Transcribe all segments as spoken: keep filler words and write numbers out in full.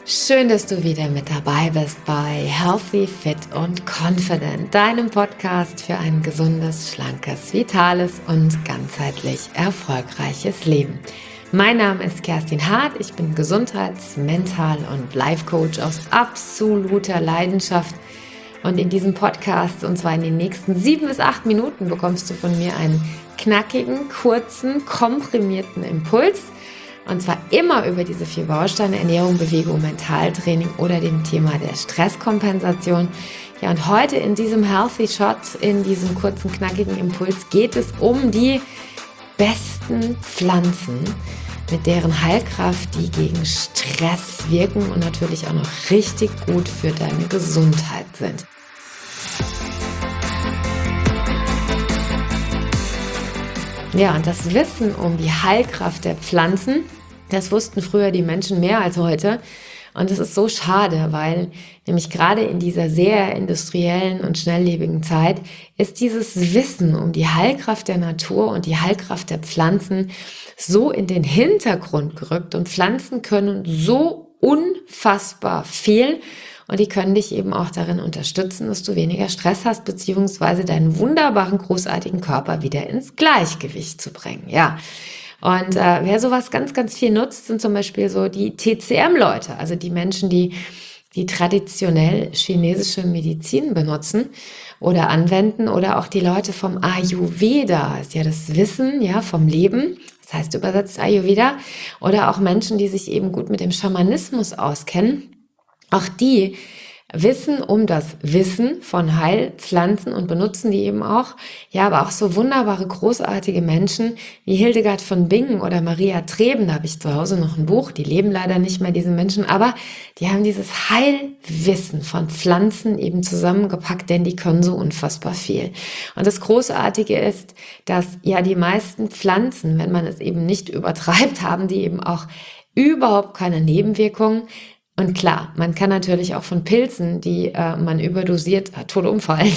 Schön, dass du wieder mit dabei bist bei Healthy, Fit und Confident, deinem Podcast für ein gesundes, schlankes, vitales und ganzheitlich erfolgreiches Leben. Mein Name ist Kerstin Hart, ich bin Gesundheits-, Mental- und Life-Coach aus absoluter Leidenschaft. Und in diesem Podcast, und zwar in den nächsten sieben bis acht Minuten, bekommst du von mir einen knackigen, kurzen, komprimierten Impuls. Und zwar immer über diese vier Bausteine: Ernährung, Bewegung, Mentaltraining oder dem Thema der Stresskompensation. Ja, und heute in diesem Healthy Shot, in diesem kurzen, knackigen Impuls geht es um die besten Pflanzen, mit deren Heilkraft die gegen Stress wirken und natürlich auch noch richtig gut für deine Gesundheit sind. Ja, und das Wissen um die Heilkraft der Pflanzen, das wussten früher die Menschen mehr als heute. Und das ist so schade, weil nämlich gerade in dieser sehr industriellen und schnelllebigen Zeit ist dieses Wissen um die Heilkraft der Natur und die Heilkraft der Pflanzen so in den Hintergrund gerückt. Und Pflanzen können so unfassbar viel. Und die können dich eben auch darin unterstützen, dass du weniger Stress hast, beziehungsweise deinen wunderbaren, großartigen Körper wieder ins Gleichgewicht zu bringen. Ja. Und äh, wer sowas ganz, ganz viel nutzt, sind zum Beispiel so die T C M-Leute, also die Menschen, die die traditionell chinesische Medizin benutzen oder anwenden, oder auch die Leute vom Ayurveda, ist ja das Wissen, ja, vom Leben. Das heißt übersetzt Ayurveda, oder auch Menschen, die sich eben gut mit dem Schamanismus auskennen. Auch die wissen um das Wissen von Heilpflanzen und benutzen die eben auch. Ja, aber auch so wunderbare, großartige Menschen wie Hildegard von Bingen oder Maria Treben. Da habe ich zu Hause noch ein Buch. Die leben leider nicht mehr, diese Menschen. Aber die haben dieses Heilwissen von Pflanzen eben zusammengepackt, denn die können so unfassbar viel. Und das Großartige ist, dass ja die meisten Pflanzen, wenn man es eben nicht übertreibt, haben die eben auch überhaupt keine Nebenwirkungen. Und klar, man kann natürlich auch von Pilzen, die äh, man überdosiert, äh, tot umfallen.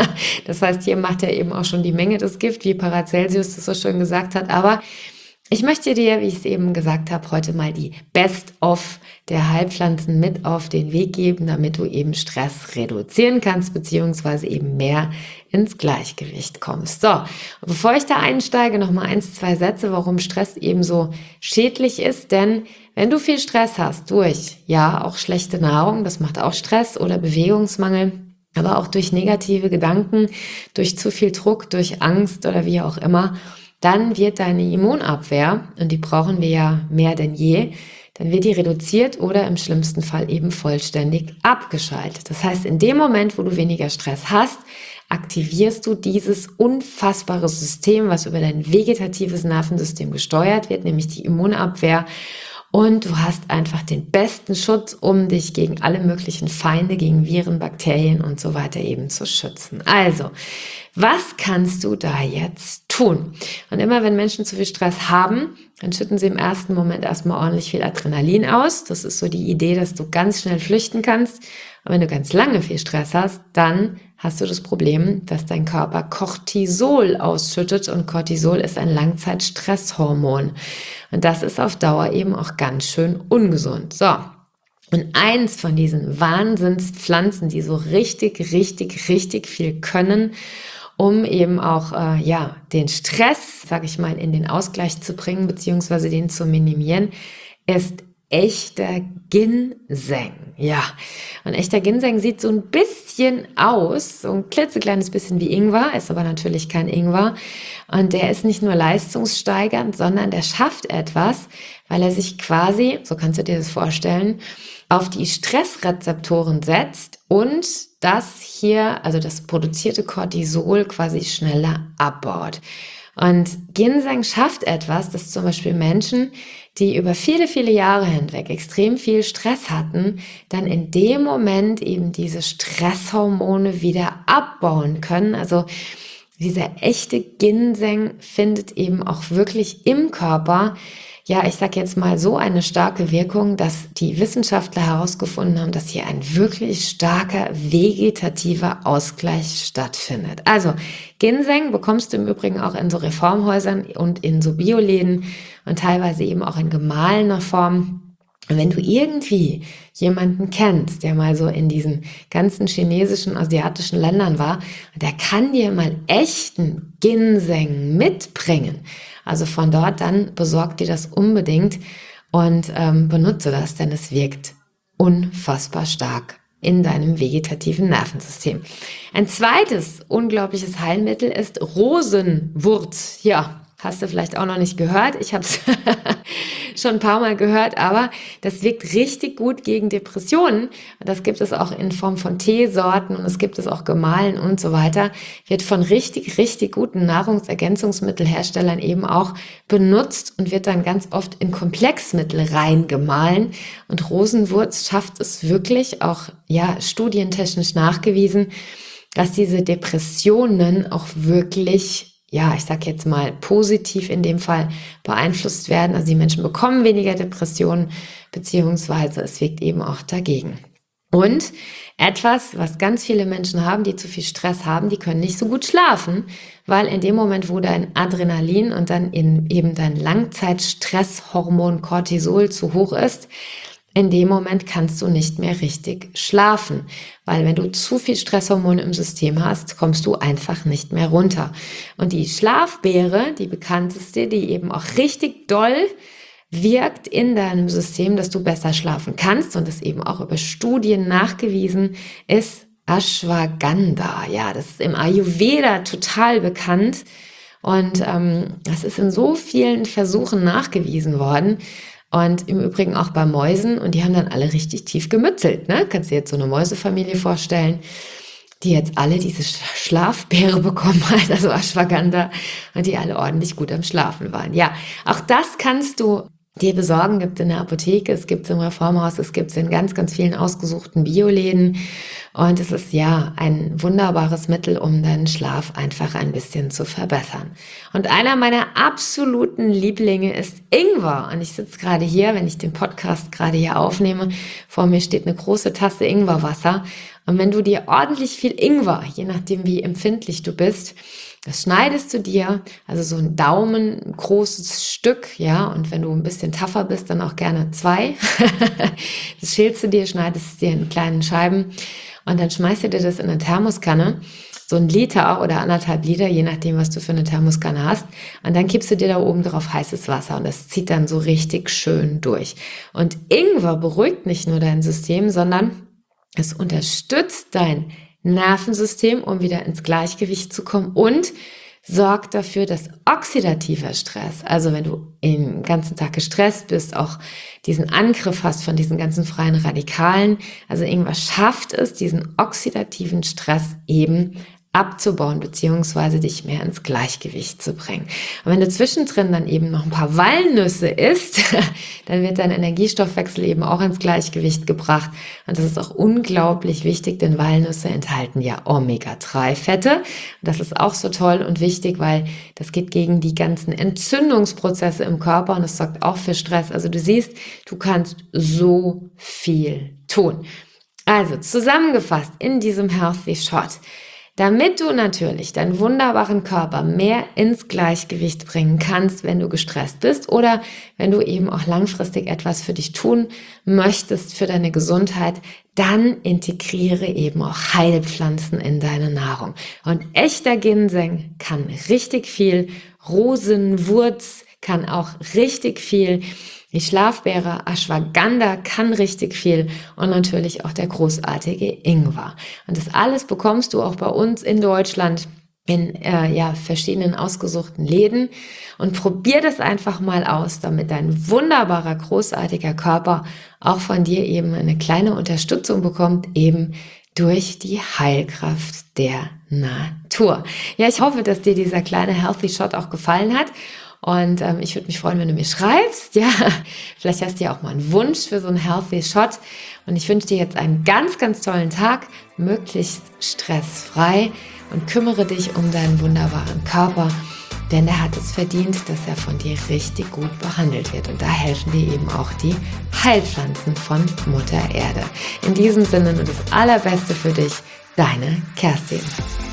Das heißt, hier macht er eben auch schon die Menge das Gift, wie Paracelsus das so schön gesagt hat. Aber ich möchte dir, wie ich es eben gesagt habe, heute mal die Best-of der Heilpflanzen mit auf den Weg geben, damit du eben Stress reduzieren kannst, beziehungsweise eben mehr ins Gleichgewicht kommst. So, und bevor ich da einsteige, noch mal eins, zwei Sätze, warum Stress eben so schädlich ist. Denn wenn du viel Stress hast durch, ja, auch schlechte Nahrung, das macht auch Stress, oder Bewegungsmangel, aber auch durch negative Gedanken, durch zu viel Druck, durch Angst oder wie auch immer, dann wird deine Immunabwehr, und die brauchen wir ja mehr denn je, dann wird die reduziert oder im schlimmsten Fall eben vollständig abgeschaltet. Das heißt, in dem Moment, wo du weniger Stress hast, aktivierst du dieses unfassbare System, was über dein vegetatives Nervensystem gesteuert wird, nämlich die Immunabwehr. Und du hast einfach den besten Schutz, um dich gegen alle möglichen Feinde, gegen Viren, Bakterien und so weiter eben zu schützen. Also, was kannst du da jetzt tun? Und immer wenn Menschen zu viel Stress haben, dann schütten sie im ersten Moment erstmal ordentlich viel Adrenalin aus. Das ist so die Idee, dass du ganz schnell flüchten kannst. Aber wenn du ganz lange viel Stress hast, dann hast du das Problem, dass dein Körper Cortisol ausschüttet, und Cortisol ist ein Langzeitstresshormon. Und das ist auf Dauer eben auch ganz schön ungesund. So. Und eins von diesen Wahnsinnspflanzen, die so richtig, richtig, richtig viel können, um eben auch äh, ja den Stress, sage ich mal, in den Ausgleich zu bringen, beziehungsweise den zu minimieren, ist echter Ginseng. Ja, und echter Ginseng sieht so ein bisschen aus, so ein klitzekleines bisschen wie Ingwer, ist aber natürlich kein Ingwer. Und der ist nicht nur leistungssteigernd, sondern der schafft etwas, weil er sich quasi, so kannst du dir das vorstellen, auf die Stressrezeptoren setzt und das hier, also das produzierte Cortisol, quasi schneller abbaut. Und Ginseng schafft etwas, dass zum Beispiel Menschen, die über viele, viele Jahre hinweg extrem viel Stress hatten, dann in dem Moment eben diese Stresshormone wieder abbauen können. Also dieser echte Ginseng findet eben auch wirklich im Körper, ja, ich sag jetzt mal, so eine starke Wirkung, dass die Wissenschaftler herausgefunden haben, dass hier ein wirklich starker vegetativer Ausgleich stattfindet. Also Ginseng bekommst du im Übrigen auch in so Reformhäusern und in so Bioläden und teilweise eben auch in gemahlener Form. Und wenn du irgendwie jemanden kennst, der mal so in diesen ganzen chinesischen, asiatischen Ländern war, der kann dir mal echten Ginseng mitbringen. Also von dort, dann besorg dir das unbedingt und ähm, benutze das, denn es wirkt unfassbar stark in deinem vegetativen Nervensystem. Ein zweites unglaubliches Heilmittel ist Rosenwurz. Ja, hast du vielleicht auch noch nicht gehört. Ich habe es schon ein paar Mal gehört, aber das wirkt richtig gut gegen Depressionen. Das gibt es auch in Form von Teesorten und es gibt es auch gemahlen und so weiter. Wird von richtig, richtig guten Nahrungsergänzungsmittelherstellern eben auch benutzt und wird dann ganz oft in Komplexmittel reingemahlen. Und Rosenwurz schafft es wirklich, auch ja studientechnisch nachgewiesen, dass diese Depressionen auch wirklich, ja, ich sag jetzt mal positiv in dem Fall beeinflusst werden. Also die Menschen bekommen weniger Depressionen, beziehungsweise es wirkt eben auch dagegen. Und etwas, was ganz viele Menschen haben, die zu viel Stress haben, die können nicht so gut schlafen, weil in dem Moment, wo dein Adrenalin und dann in eben dein Langzeitstresshormon Cortisol zu hoch ist, in dem Moment kannst du nicht mehr richtig schlafen, weil wenn du zu viel Stresshormone im System hast, kommst du einfach nicht mehr runter. Und die Schlafbeere, die bekannteste, die eben auch richtig doll wirkt in deinem System, dass du besser schlafen kannst und das eben auch über Studien nachgewiesen ist, Ashwagandha. Ja, das ist im Ayurveda total bekannt und ähm, das ist in so vielen Versuchen nachgewiesen worden. Und im Übrigen auch bei Mäusen. Und die haben dann alle richtig tief gemützelt. Ne? Kannst dir jetzt so eine Mäusefamilie vorstellen, die jetzt alle diese Schlafbeere bekommen hat, also Ashwagandha, und die alle ordentlich gut am Schlafen waren. Ja, auch das kannst du dir besorgen. Gibt es in der Apotheke, es gibt es im Reformhaus, es gibt es in ganz, ganz vielen ausgesuchten Bioläden. Und es ist ja ein wunderbares Mittel, um deinen Schlaf einfach ein bisschen zu verbessern. Und einer meiner absoluten Lieblinge ist Ingwer. Und ich sitze gerade hier, wenn ich den Podcast gerade hier aufnehme, vor mir steht eine große Tasse Ingwerwasser. Und wenn du dir ordentlich viel Ingwer, je nachdem wie empfindlich du bist, das schneidest du dir, also so ein Daumen großes Stück, ja, und wenn du ein bisschen tougher bist, dann auch gerne zwei. Das schälst du dir, schneidest es dir in kleinen Scheiben und dann schmeißt du dir das in eine Thermoskanne, so ein Liter oder anderthalb Liter, je nachdem, was du für eine Thermoskanne hast. Und dann kippst du dir da oben drauf heißes Wasser und das zieht dann so richtig schön durch. Und Ingwer beruhigt nicht nur dein System, sondern es unterstützt dein Nervensystem, um wieder ins Gleichgewicht zu kommen und sorgt dafür, dass oxidativer Stress, also wenn du den ganzen Tag gestresst bist, auch diesen Angriff hast von diesen ganzen freien Radikalen, also irgendwas schafft es, diesen oxidativen Stress eben abzubauen, beziehungsweise dich mehr ins Gleichgewicht zu bringen. Und wenn du zwischendrin dann eben noch ein paar Walnüsse isst, dann wird dein Energiestoffwechsel eben auch ins Gleichgewicht gebracht. Und das ist auch unglaublich wichtig, denn Walnüsse enthalten ja Omega drei Fette. Und das ist auch so toll und wichtig, weil das geht gegen die ganzen Entzündungsprozesse im Körper und es sorgt auch für Stress. Also du siehst, du kannst so viel tun. Also zusammengefasst in diesem Healthy Shot: Damit du natürlich deinen wunderbaren Körper mehr ins Gleichgewicht bringen kannst, wenn du gestresst bist oder wenn du eben auch langfristig etwas für dich tun möchtest, für deine Gesundheit, dann integriere eben auch Heilpflanzen in deine Nahrung. Und echter Ginseng kann richtig viel, Rosenwurz kann auch richtig viel, die Schlafbeere Ashwagandha kann richtig viel und natürlich auch der großartige Ingwer. Und das alles bekommst du auch bei uns in Deutschland in äh, ja, verschiedenen ausgesuchten Läden. Und probier das einfach mal aus, damit dein wunderbarer, großartiger Körper auch von dir eben eine kleine Unterstützung bekommt, eben durch die Heilkraft der Natur. Ja, ich hoffe, dass dir dieser kleine Healthy Shot auch gefallen hat. Und ähm, ich würde mich freuen, wenn du mir schreibst. Ja, vielleicht hast du ja auch mal einen Wunsch für so einen Healthy Shot. Und ich wünsche dir jetzt einen ganz, ganz tollen Tag, möglichst stressfrei, und kümmere dich um deinen wunderbaren Körper, denn er hat es verdient, dass er von dir richtig gut behandelt wird. Und da helfen dir eben auch die Heilpflanzen von Mutter Erde. In diesem Sinne nur das Allerbeste für dich, deine Kerstin.